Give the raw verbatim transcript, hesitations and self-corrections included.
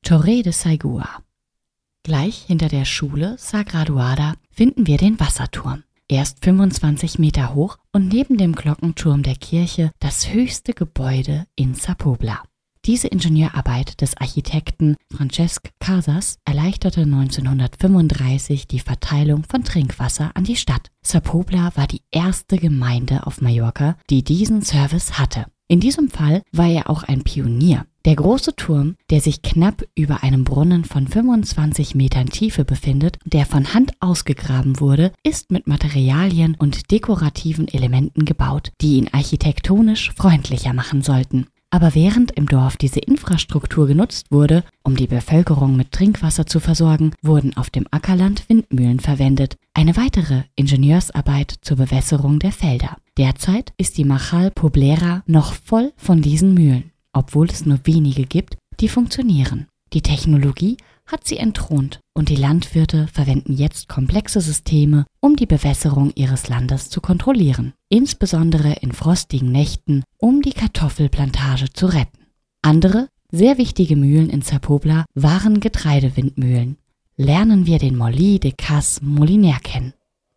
Torre de Saigua. Gleich hinter der Schule Sagraduada finden wir den Wasserturm. Er ist fünfundzwanzig Meter hoch und neben dem Glockenturm der Kirche das höchste Gebäude in Zapobla. Diese Ingenieurarbeit des Architekten Francesc Casas erleichterte neunzehnhundertfünfunddreißig die Verteilung von Trinkwasser an die Stadt. Zapobla war die erste Gemeinde auf Mallorca, die diesen Service hatte. In diesem Fall war er auch ein Pionier. Der große Turm, der sich knapp über einem Brunnen von fünfundzwanzig Metern Tiefe befindet, der von Hand ausgegraben wurde, ist mit Materialien und dekorativen Elementen gebaut, die ihn architektonisch freundlicher machen sollten. Aber während im Dorf diese Infrastruktur genutzt wurde, um die Bevölkerung mit Trinkwasser zu versorgen, wurden auf dem Ackerland Windmühlen verwendet, eine weitere Ingenieursarbeit zur Bewässerung der Felder. Derzeit ist die Machal Poblera noch voll von diesen Mühlen, obwohl es nur wenige gibt, die funktionieren. Die Technologie hat sie entthront und die Landwirte verwenden jetzt komplexe Systeme, um die Bewässerung ihres Landes zu kontrollieren, insbesondere in frostigen Nächten, um die Kartoffelplantage zu retten. Andere, sehr wichtige Mühlen in Zapobla waren Getreidewindmühlen. Lernen wir den Molí de Cas Moliner kennen.